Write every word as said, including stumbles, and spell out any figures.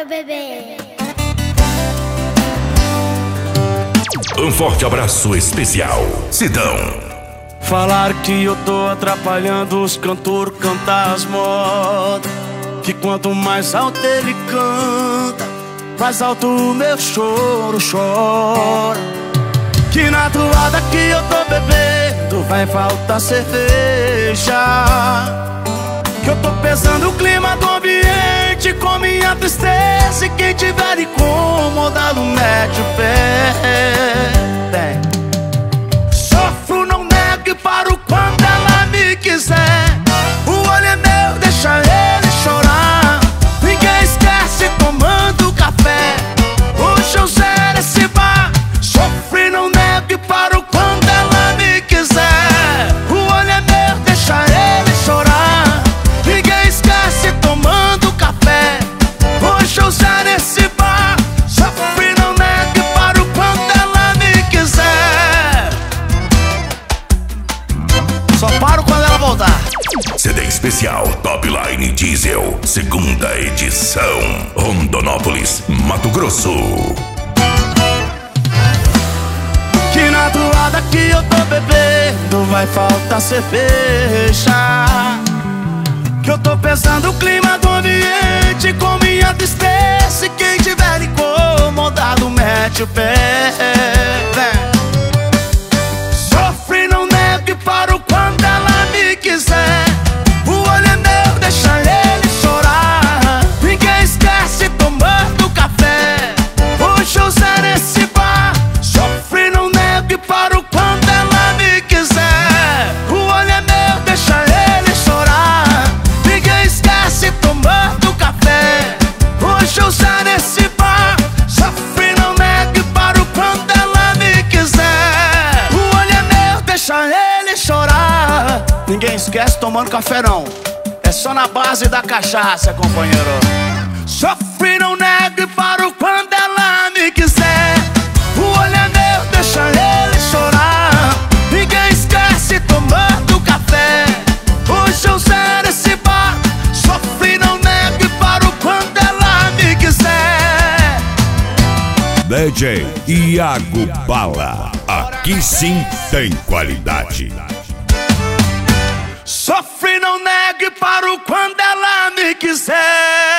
meu bebê. Um forte abraço especial, Sidão. Falaram que eu tô atrapalhando os cantores cantar as modas, que quanto mais alto ele canta, mais alto o meu choro chora. Que na toada que eu tô bebendo vai faltar cerveja, que eu tô pesando o clima do ambiente com minha tristeza, e quem tiver incomodado mete o pé. Tem. Sofro, não nego e paro quando ela me quiser. O olho é meu, deixa ele chorar. Ninguém esquece tomando café. Hoje eu zero esse bar. Sofro e não nego e paro quando ela me quiser. O olho é meu, deixa ele chorar. Ninguém esquece tomando café. Hoje eu zero esse bar. Sofro e não nego e paro quando ela me quiser. Só paro quando ela voltar. C D especial Top Line Diesel, segunda edição, Rondonópolis, Mato Grosso. Que na toada que eu tô bebendo vai faltar cerveja, que eu tô pesando o clima do ambiente com minha tristeza, e quem tiver incomodado mete o pé. Sofro e não nego e paro quando ela me quiser. O olho é meu, deixa ele chorar. Ninguém esquece tomando café. Hoje eu zero esse bar. Sofro e não nego e paro quando ela me quiser. O olho é meu, deixa ele chorar. Ninguém esquece tomando café. Hoje eu zero esse bar. Sofro e não nego e paro quando ela me quiser. O olho é meu, deixa ele chorar. Ninguém esquece tomando café não, é só na base da cachaça, companheiro. Sofro e não nego e paro quando ela me quiser. O olho é meu, deixa ele chorar. Ninguém esquece tomando café. Hoje eu zero esse bar. Sofro e não nego e paro quando ela me quiser. D J Iago Bala, aqui sim tem qualidade. Sofro e não nego e paro quando ela me quiser.